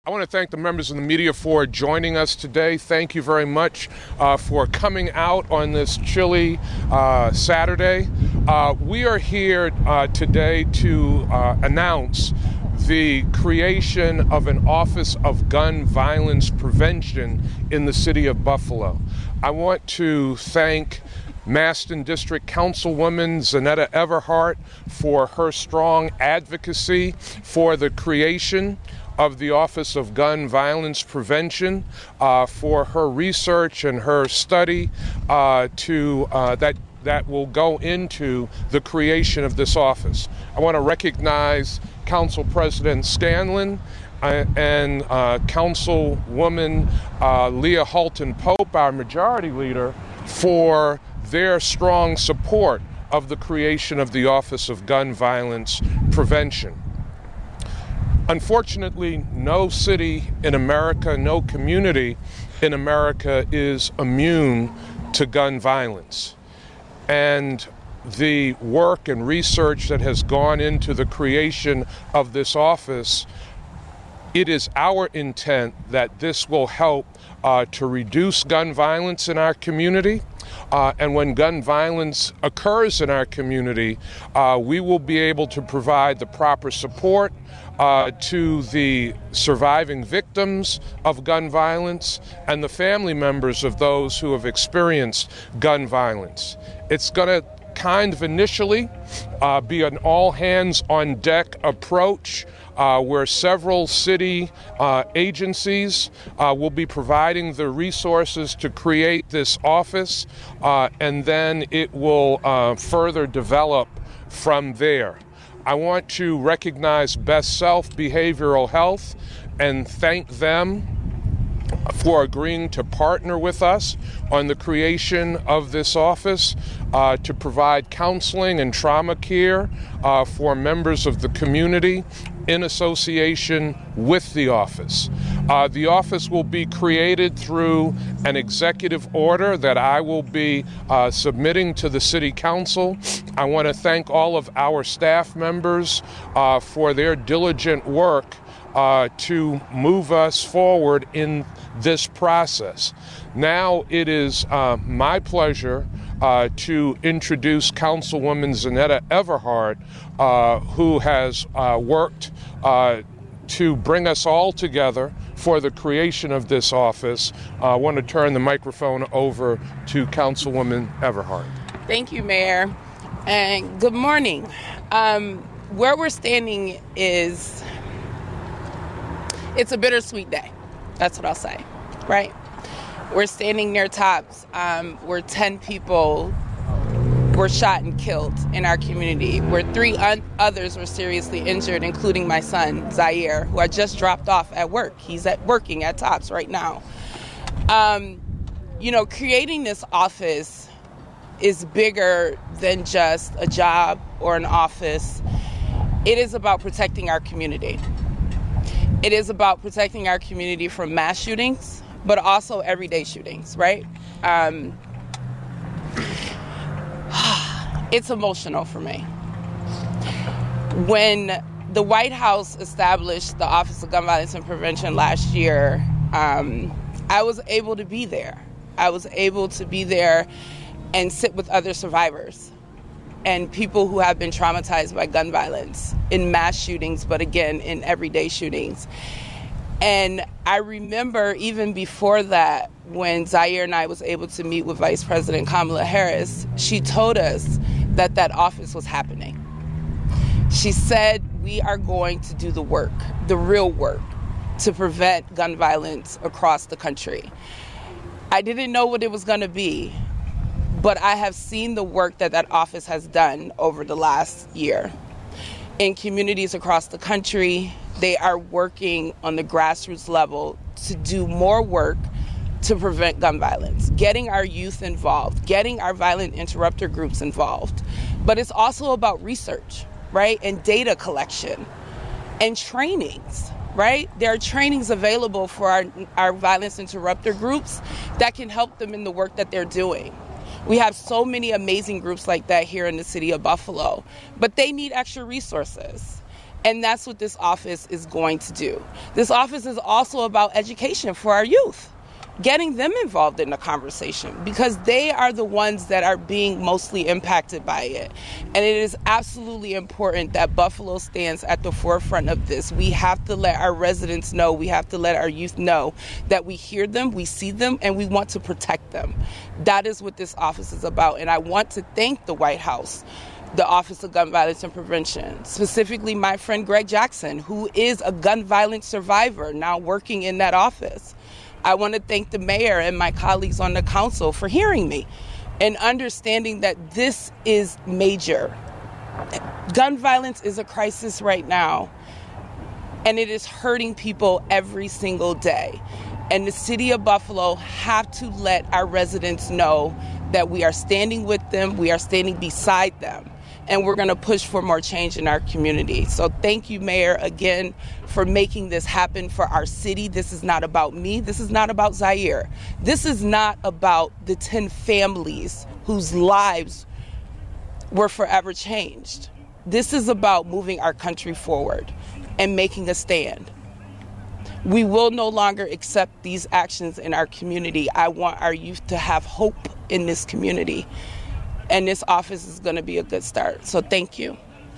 I want to thank the members of the media for joining us today. Thank you very much for coming out on this chilly Saturday. We are here today to announce the creation of an Office of Gun Violence Prevention in the city of Buffalo. I want to thank Maston District Councilwoman Zanetta Everhart for her strong advocacy for the creation of the Office of Gun Violence Prevention, for her research and her study that will go into the creation of this office. I want to recognize Council President Scanlon and Councilwoman Leah Halton Pope, our majority leader, for their strong support of the creation of the Office of Gun Violence Prevention. Unfortunately, no city in America, no community in America is immune to gun violence. And the work and research that has gone into the creation of this office, it is our intent that this will help to reduce gun violence in our community. And when gun violence occurs in our community, we will be able to provide the proper support to the surviving victims of gun violence and the family members of those who have experienced gun violence. It's going to kind of initially be an all-hands-on-deck approach where several city agencies will be providing the resources to create this office, and then it will further develop from there. I want to recognize Best Self Behavioral Health and thank them for agreeing to partner with us on the creation of this office to provide counseling and trauma care for members of the community in association with the office. The office will be created through an executive order that I will be submitting to the City Council. I want to thank all of our staff members for their diligent work to move us forward in this process. Now it is my pleasure to introduce Councilwoman Zanetta Everhart, who has worked to bring us all together for the creation of this office. I want to turn the microphone over to Councilwoman Everhart. Thank you, Mayor, and good morning. Where we're standing is, it's a bittersweet day. That's what I'll say, right? We're standing near Tops, where 10 people were shot and killed in our community, where 3 others were seriously injured, including my son, Zaire, who I just dropped off at work. He's working at Tops right now. Creating this office is bigger than just a job or an office. It is about protecting our community. It is about protecting our community from mass shootings, but also everyday shootings, right? It's emotional for me. When the White House established the Office of Gun Violence and Prevention last year, I was able to be there. I was able to be there and sit with other survivors and people who have been traumatized by gun violence in mass shootings, but again, in everyday shootings. And I remember even before that, when Zaire and I was able to meet with Vice President Kamala Harris, she told us that that office was happening. She said, we are going to do the work, the real work, to prevent gun violence across the country. I didn't know what it was going to be, but I have seen the work that that office has done over the last year. In communities across the country, they are working on the grassroots level to do more work to prevent gun violence, getting our youth involved, getting our violent interrupter groups involved. But it's also about research, right? And data collection and trainings, right? There are trainings available for our violence interrupter groups that can help them in the work that they're doing. We have so many amazing groups like that here in the city of Buffalo, but they need extra resources. And that's what this office is going to do. This office is also about education for our youth, getting them involved in the conversation because they are the ones that are being mostly impacted by it. And it is absolutely important that Buffalo stands at the forefront of this. We have to let our residents know, we have to let our youth know that we hear them, we see them, and we want to protect them. That is what this office is about. And I want to thank the White House, the Office of Gun Violence and Prevention, specifically my friend Greg Jackson, who is a gun violence survivor now working in that office. I want to thank the mayor and my colleagues on the council for hearing me and understanding that this is major. Gun violence is a crisis right now, and it is hurting people every single day. And the city of Buffalo have to let our residents know that we are standing with them, we are standing beside them, and we're going to push for more change in our community. So thank you, Mayor, again, for making this happen for our city. This is not about me. This is not about Zaire. This is not about the 10 families whose lives were forever changed. This is about moving our country forward and making a stand. We will no longer accept these actions in our community. I want our youth to have hope in this community. And this office is going to be a good start. So thank you.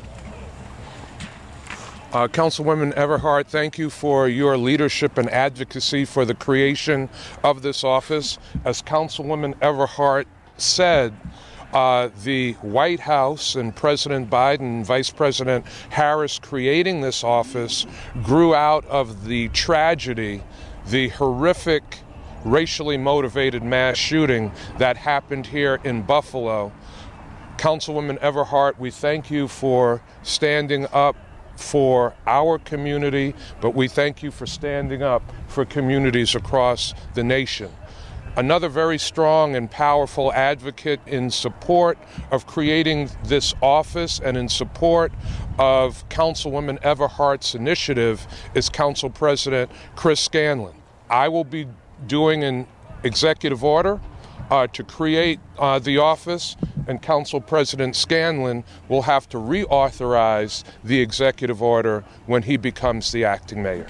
Councilwoman Everhart, thank you for your leadership and advocacy for the creation of this office. As Councilwoman Everhart said, the White House and President Biden and Vice President Harris creating this office grew out of the tragedy, the horrific racially motivated mass shooting that happened here in Buffalo. Councilwoman Everhart, we thank you for standing up for our community, but we thank you for standing up for communities across the nation. Another very strong and powerful advocate in support of creating this office and in support of Councilwoman Everhart's initiative is Council President Chris Scanlon. I will be doing an executive order to create the office, and Council President Scanlon will have to reauthorize the executive order when he becomes the acting mayor.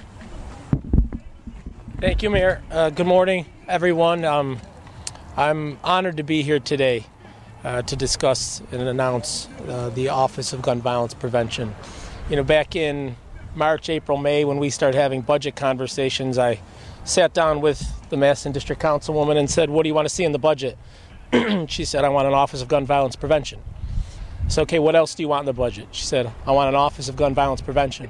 Thank you, Mayor. Good morning, everyone. I'm honored to be here today to discuss and announce the Office of Gun Violence Prevention. You know, back in March, April, May, when we started having budget conversations, I sat down with the Madison District Councilwoman and said, what do you want to see in the budget? She said, I want an Office of Gun Violence Prevention. I said, okay, what else do you want in the budget? She said, I want an Office of Gun Violence Prevention.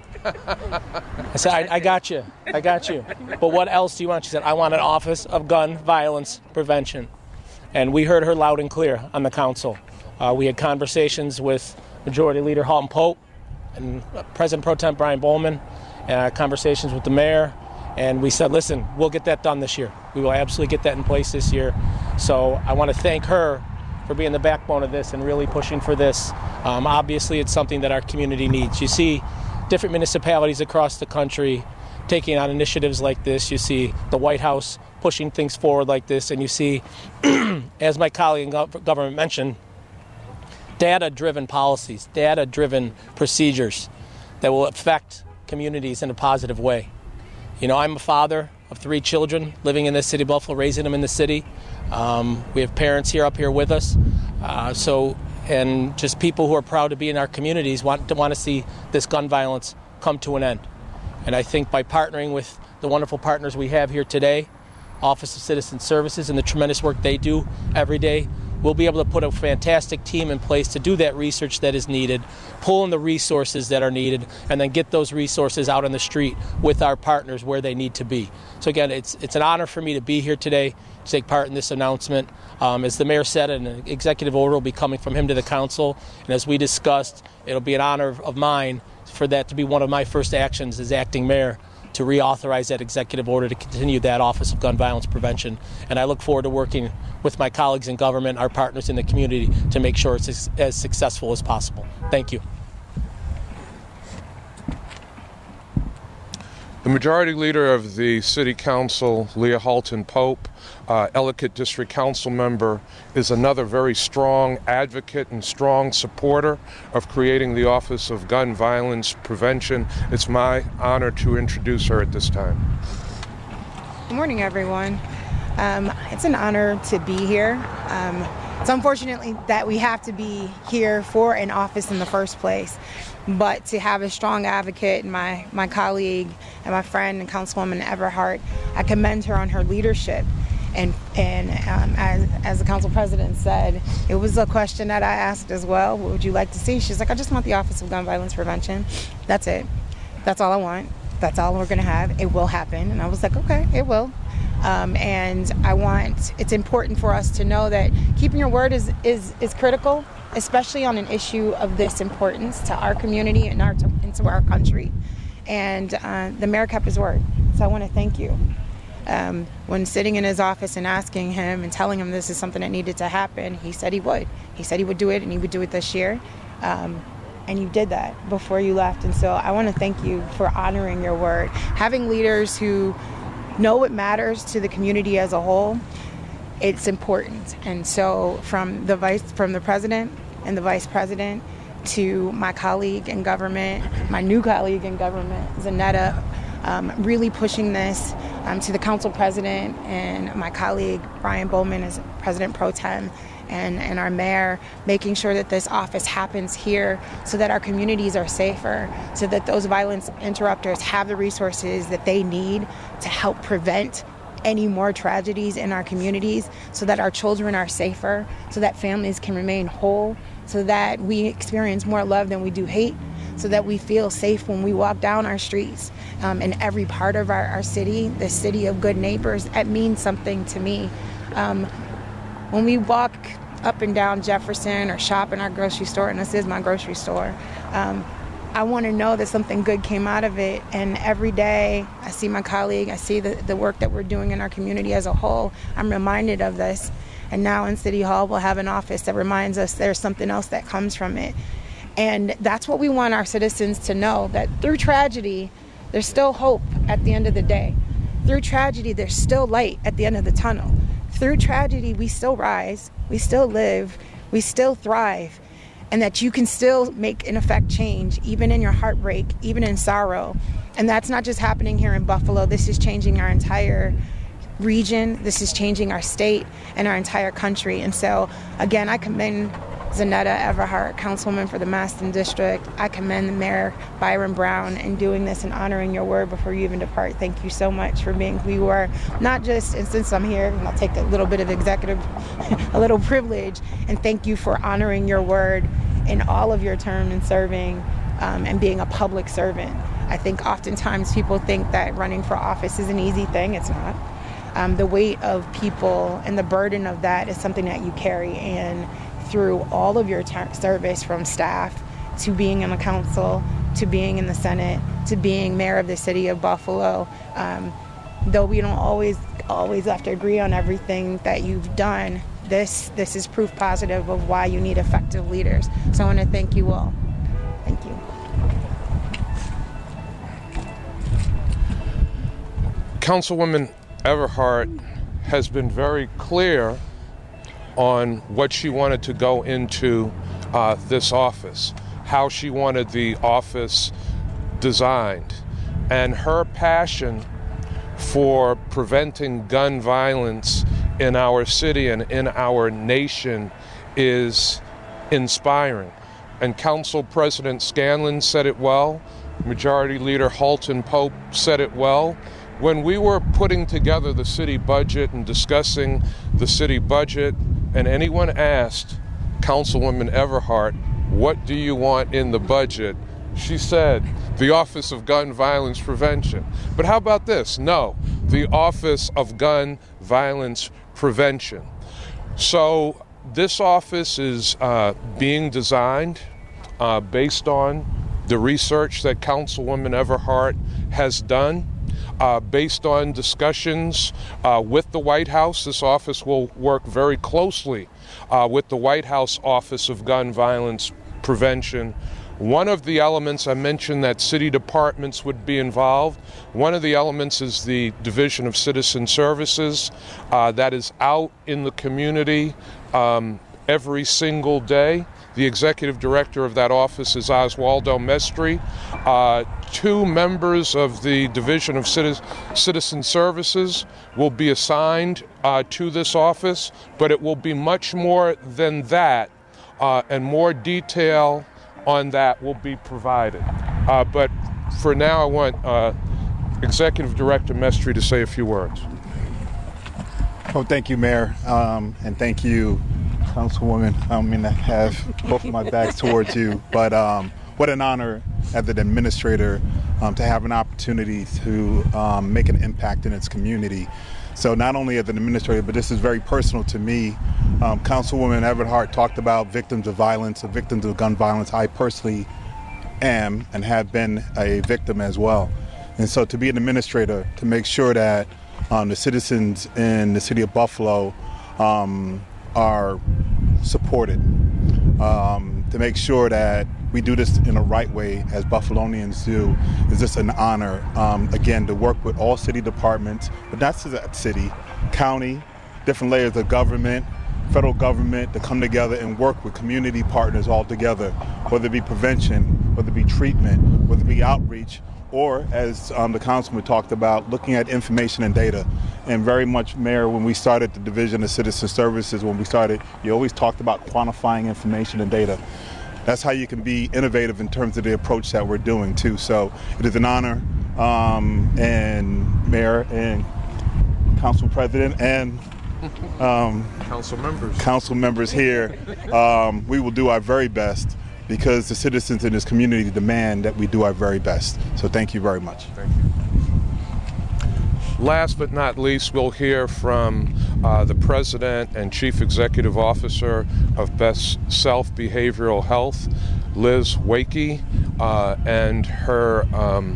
I said, I got you. But what else do you want? She said, I want an Office of Gun Violence Prevention. And we heard her loud and clear on the council. We had conversations with Majority Leader Halton Pope and President Pro Tem Brian Bowman, conversations with the mayor. And we said, listen, we'll get that done this year. We will absolutely get that in place this year. So I want to thank her for being the backbone of this and really pushing for this. Obviously, it's something that our community needs. You see different municipalities across the country taking on initiatives like this. You see the White House pushing things forward like this. And you see, as my colleague in government mentioned, data-driven policies, data-driven procedures that will affect communities in a positive way. You know, I'm a father of 3 children living in the city of Buffalo, raising them in the city. We have parents up here with us. And just people who are proud to be in our communities want to see this gun violence come to an end. And I think by partnering with the wonderful partners we have here today, Office of Citizen Services and the tremendous work they do every day, we'll be able to put a fantastic team in place to do that research that is needed, pull in the resources that are needed, and then get those resources out on the street with our partners where they need to be. So again, it's an honor for me to be here today to take part in this announcement. As the mayor said, an executive order will be coming from him to the council, and as we discussed, it'll be an honor of mine for that to be one of my first actions as acting mayor, to reauthorize that executive order to continue that Office of Gun Violence Prevention. And I look forward to working with my colleagues in government, our partners in the community, to make sure it's as successful as possible. Thank you. The Majority Leader of the City Council, Leah Halton Pope, Ellicott District Council member, is another very strong advocate and strong supporter of creating the Office of Gun Violence Prevention. It's my honor to introduce her at this time. Good morning, everyone. It's an honor to be here. It's unfortunately that we have to be here for an office in the first place, but to have a strong advocate, my colleague and my friend and Councilwoman Everhart, I commend her on her leadership. And as the council president said, it was a question that I asked as well. What would you like to see? She's like, I just want the Office of Gun Violence Prevention. That's it. That's all I want. That's all we're going to have. It will happen. And I was like, okay, it will. And it's important for us to know that keeping your word is critical, especially on an issue of this importance to our community and to our country. And the mayor kept his word. So I want to thank you. When sitting in his office and asking him and telling him this is something that needed to happen, he said he would. He said he would do it, and he would do it this year. And you did that before you left. And so I want to thank you for honoring your word. Having leaders who know what matters to the community as a whole, it's important. And so from the president and the vice president to my colleague in government, my new colleague in government, Zanetta, really pushing this to the council president and my colleague Brian Bowman as president pro tem and our mayor, making sure that this office happens here so that our communities are safer, so that those violence interrupters have the resources that they need to help prevent any more tragedies in our communities, so that our children are safer, so that families can remain whole, so that we experience more love than we do hate, so that we feel safe when we walk down our streets. In every part of our city, the city of good neighbors, that means something to me. When we walk up and down Jefferson or shop in our grocery store, and this is my grocery store, I want to know that something good came out of it. And every day I see my colleague, I see the work that we're doing in our community as a whole. I'm reminded of this. And now in City Hall, we'll have an office that reminds us there's something else that comes from it. And that's what we want our citizens to know, that through tragedy, there's still hope at the end of the day. Through tragedy, there's still light at the end of the tunnel. Through tragedy, we still rise, we still live, we still thrive, and that you can still make and affect change, even in your heartbreak, even in sorrow. And that's not just happening here in Buffalo. This is changing our entire region. This is changing our state and our entire country. And so, again, I commend Zanetta Everhart, Councilwoman for the Maston District. I commend the Mayor, Byron Brown, in doing this and honoring your word before you even depart. Thank you so much for being who you are. Not just, and since I'm here, and I'll take a little bit of executive, a little privilege, and thank you for honoring your word in all of your term in serving and being a public servant. I think oftentimes people think that running for office is an easy thing. It's not. The weight of people and the burden of that is something that you carry, and through all of your service, from staff to being in the council, to being in the Senate, to being mayor of the city of Buffalo. Though we don't always have to agree on everything that you've done, this is proof positive of why you need effective leaders. So I want to thank you all. Thank you. Councilwoman Everhart has been very clear on what she wanted to go into this office, how she wanted the office designed, and her passion for preventing gun violence in our city and in our nation is inspiring. And Council President Scanlon said it well, Majority Leader Halton Pope said it well. When we were putting together the city budget and discussing the city budget, and anyone asked Councilwoman Everhart, what do you want in the budget? She said, the Office of Gun Violence Prevention. But how about this? No, the Office of Gun Violence Prevention. So this office is being designed based on the research that Councilwoman Everhart has done. Based on discussions with the White House, this office will work very closely with the White House Office of Gun Violence Prevention One of the elements, I mentioned that city departments would be involved. One of the elements is the Division of Citizen Services that is out in the community every single day. The executive director of that office is Oswaldo Mestri. 2 members of the Division of Citizen Services will be assigned to this office, but it will be much more than that, and more detail on that will be provided. But for now, I want Executive Director Mestri to say a few words. Oh, thank you, Mayor, and thank you, Councilwoman. I don't mean to have both of my backs towards you, but what an honor as an administrator to have an opportunity to make an impact in its community. So not only as an administrator, but this is very personal to me. Councilwoman Everhart talked about victims of violence, victims of gun violence. I personally am and have been a victim as well. And so to be an administrator, to make sure that the citizens in the city of Buffalo are supported, to make sure that we do this in the right way as Buffalonians do, is just an honor. Again, to work with all city departments, but not just that city, county, different layers of government, federal government, to come together and work with community partners all together, whether it be prevention, whether it be treatment, whether it be outreach, or as the councilman talked about, looking at information and data. And very much, Mayor, when we started the Division of Citizen Services, you always talked about quantifying information and data. That's how you can be innovative in terms of the approach that we're doing too. So it is an honor, and Mayor and Council President and council members here, we will do our very best, because the citizens in this community demand that we do our very best. So thank you very much. Thank you. Last but not least, we'll hear from the President and Chief Executive Officer of Best Self Behavioral Health, Liz Wakey, and her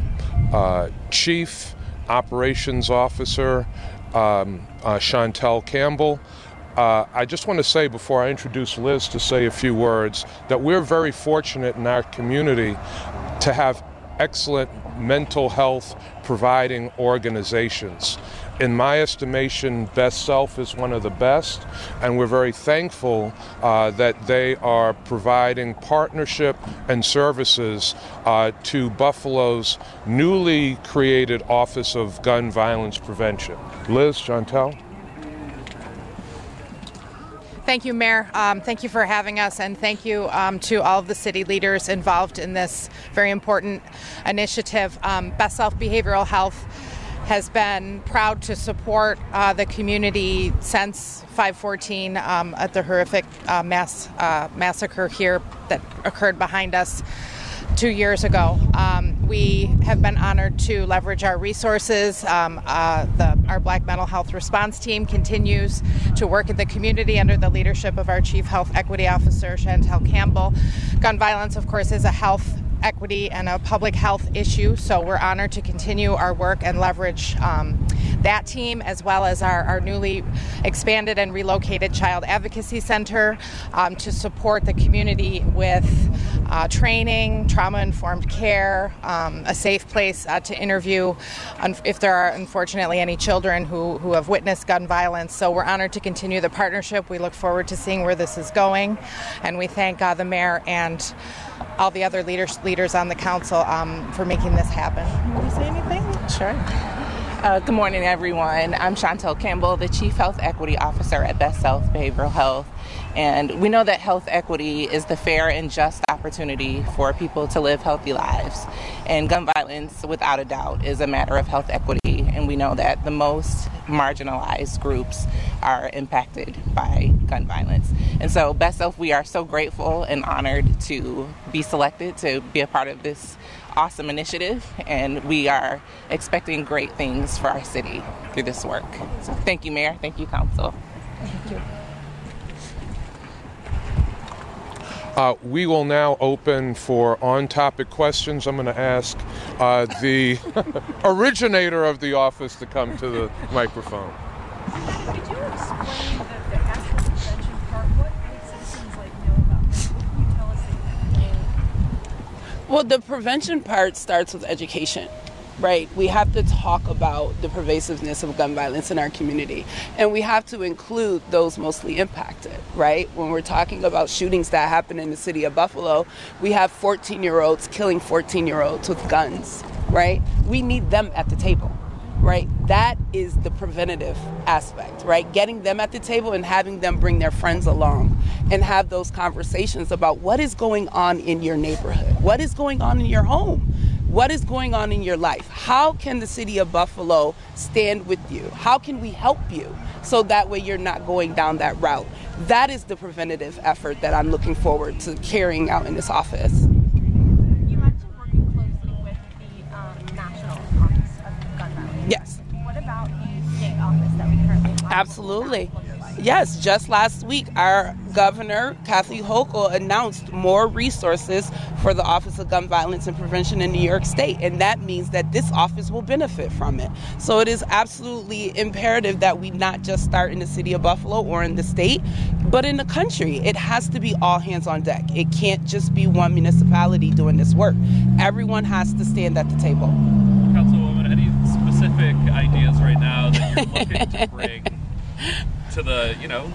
Chief Operations Officer, Chantel Campbell. I just want to say, before I introduce Liz to say a few words, that we're very fortunate in our community to have excellent mental health providing organizations. In my estimation, Best Self is one of the best, and we're very thankful that they are providing partnership and services to Buffalo's newly created Office of Gun Violence Prevention. Liz, Chantel? Thank you, Mayor. Thank you for having us, and thank you to all of the city leaders involved in this very important initiative. Best Self Behavioral Health has been proud to support the community since 5/14 at the horrific massacre here that occurred behind us 2 years ago. We have been honored to leverage our resources. Our Black Mental Health Response Team continues to work in the community under the leadership of our Chief Health Equity Officer, Chantel Campbell. Gun violence, of course, is a health equity and a public health issue, so we're honored to continue our work and leverage that team, as well as our newly expanded and relocated Child Advocacy Center to support the community with training, trauma-informed care, a safe place to interview if there are unfortunately any children who have witnessed gun violence. So we're honored to continue the partnership. We look forward to seeing where this is going, and we thank the mayor and all the other leaders on the council for making this happen. Will you say anything? Sure. Good morning, everyone. I'm Chantel Campbell, the Chief Health Equity Officer at Best Self Behavioral Health. And we know that health equity is the fair and just opportunity for people to live healthy lives. And gun violence, without a doubt, is a matter of health equity. And we know that the most marginalized groups are impacted by gun violence. And so, Best Self, we are so grateful and honored to be selected to be a part of this awesome initiative, and we are expecting great things for our city through this work. So thank you, Mayor. Thank you, Council. Thank you. We will now open for on-topic questions. I'm going to ask the originator of the office to come to the microphone. Could you explain the asthma prevention part? What would citizens know about that? Can you tell us Well, the prevention part starts with education, right? We have to talk about the pervasiveness of gun violence in our community, and we have to include those mostly impacted, right? When we're talking about shootings that happen in the city of Buffalo, we have 14-year-olds killing 14-year-olds with guns, right? We need them at the table, right? That is the preventative aspect, right? Getting them at the table and having them bring their friends along and have those conversations about what is going on in your neighborhood, what is going on in your home, what is going on in your life. How can the city of Buffalo stand with you? How can we help you so that way you're not going down that route? That is the preventative effort that I'm looking forward to carrying out in this office. You mentioned working closely with the National Office of Gun Violence. Yes. What about the state office that we currently have? Absolutely. Yes, just last week, our governor, Kathy Hochul, announced more resources for the Office of Gun Violence and Prevention in New York State, and that means that this office will benefit from it. So it is absolutely imperative that we not just start in the city of Buffalo or in the state, but in the country. It has to be all hands on deck. It can't just be one municipality doing this work. Everyone has to stand at the table. Councilwoman, any specific ideas right now that you're looking to bring to the,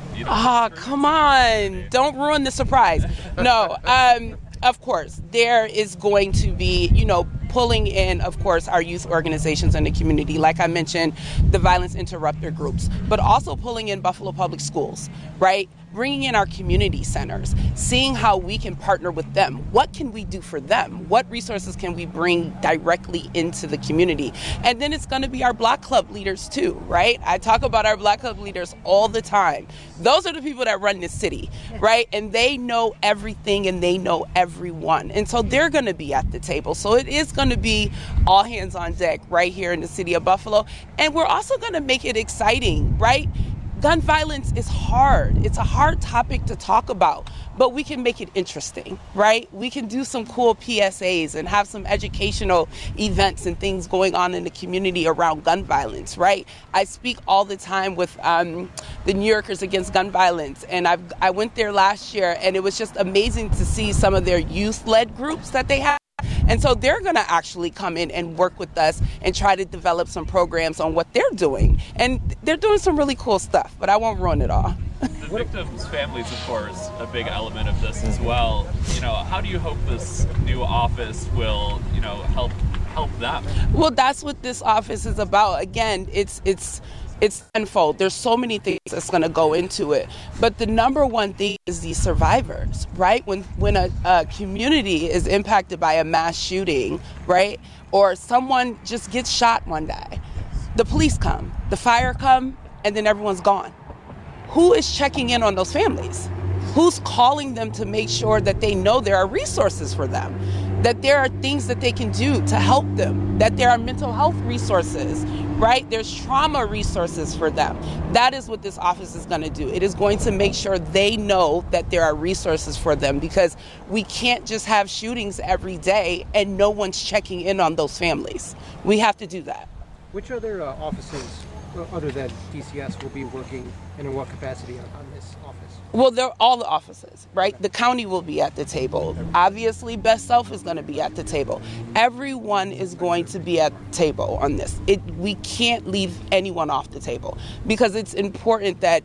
come on. Don't ruin the surprise. No, of course, there is going to be, pulling in, of course, our youth organizations in the community, like I mentioned, the violence interrupter groups, but also pulling in Buffalo Public Schools, right? Bringing in our community centers, seeing how we can partner with them. What can we do for them? What resources can we bring directly into the community? And then it's going to be our Block Club leaders too, right? I talk about our Block Club leaders all the time. Those are the people that run this city, right? And they know everything and they know everyone. And so they're going to be at the table. So it is going to be all hands on deck right here in the city of Buffalo. And we're also going to make it exciting, right? Gun violence is hard. It's a hard topic to talk about, but we can make it interesting, right? We can do some cool PSAs and have some educational events and things going on in the community around gun violence, right? I speak all the time with the New Yorkers Against Gun Violence, and I went there last year, and it was just amazing to see some of their youth-led groups that they have. And so they're going to actually come in and work with us and try to develop some programs on what they're doing. And they're doing some really cool stuff, but I won't ruin it all. The victims' families, of course, a big element of this as well. How do you hope this new office will, help them? Well, that's what this office is about. Again, it's tenfold. There's so many things that's going to go into it. But the number one thing is the survivors, right? When a community is impacted by a mass shooting, right? Or someone just gets shot one day, the police come, the fire come, and then everyone's gone. Who is checking in on those families? Who's calling them to make sure that they know there are resources for them, that there are things that they can do to help them, that there are mental health resources, right? There's trauma resources for them. That is what this office is going to do. It is going to make sure they know that there are resources for them, because we can't just have shootings every day and no one's checking in on those families. We have to do that. Which other offices other than DCS will be working and in what capacity on this office? Well, they're all the offices, right? The county will be at the table. Obviously, Best Self is going to be at the table. Everyone is going to be at the table on this. We can't leave anyone off the table, because it's important that,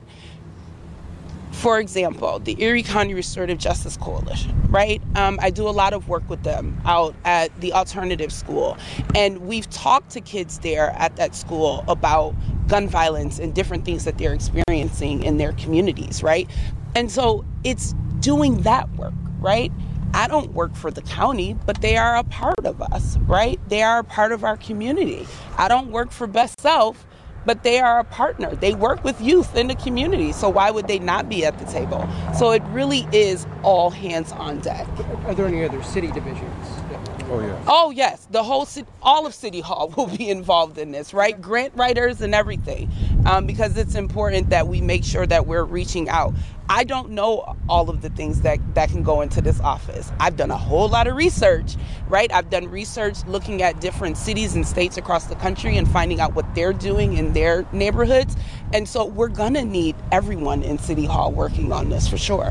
for example, the Erie County Restorative Justice Coalition, right? I do a lot of work with them out at the alternative school. And we've talked to kids there at that school about gun violence and different things that they're experiencing in their communities, right? And so it's doing that work, right? I don't work for the county, but they are a part of us, right? They are a part of our community. I don't work for Best Self, but they are a partner. They work with youth in the community, so why would they not be at the table? So it really is all hands on deck. Are there any other city divisions? Oh, yeah. Oh, yes. The whole city, all of City Hall will be involved in this, right? Grant writers and everything, because it's important that we make sure that we're reaching out. I don't know all of the things that can go into this office. I've done a whole lot of research, right? I've done research looking at different cities and states across the country and finding out what they're doing in their neighborhoods. And so we're going to need everyone in City Hall working on this for sure.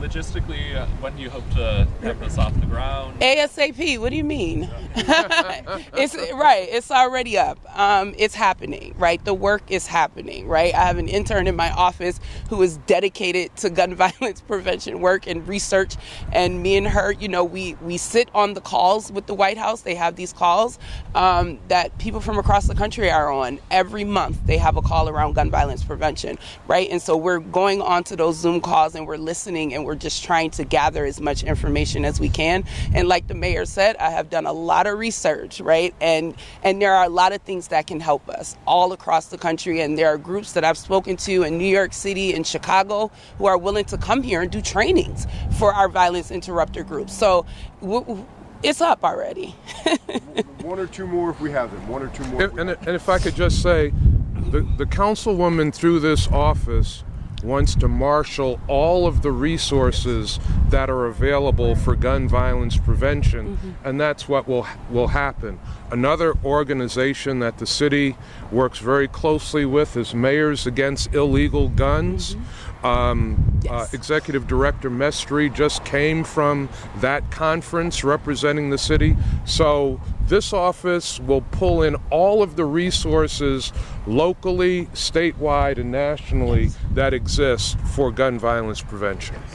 logistically, when do you hope to have this off the ground? ASAP. What do you mean? It's right. It's already up. It's happening. Right. The work is happening. Right. I have an intern in my office who is dedicated to gun violence prevention work and research. And me and her, we sit on the calls with the White House. They have these calls that people from across the country are on every month. They have a call around gun violence prevention. Right. And so we're going on to those Zoom calls and we're listening and we're just trying to gather as much information as we can. And like the mayor said, I have done a lot of research, right? And there are a lot of things that can help us all across the country. And there are groups that I've spoken to in New York City and Chicago who are willing to come here and do trainings for our violence interrupter groups. So it's up already. One or two more if we have them. One or two more. And if I could just say, the councilwoman through this office wants to marshal all of the resources that are available for gun violence prevention, and that's what will happen. Another organization that the city works very closely with is Mayors Against Illegal Guns. Executive Director Mestri just came from that conference representing the city. So this office will pull in all of the resources locally, statewide, and nationally that exist for gun violence prevention.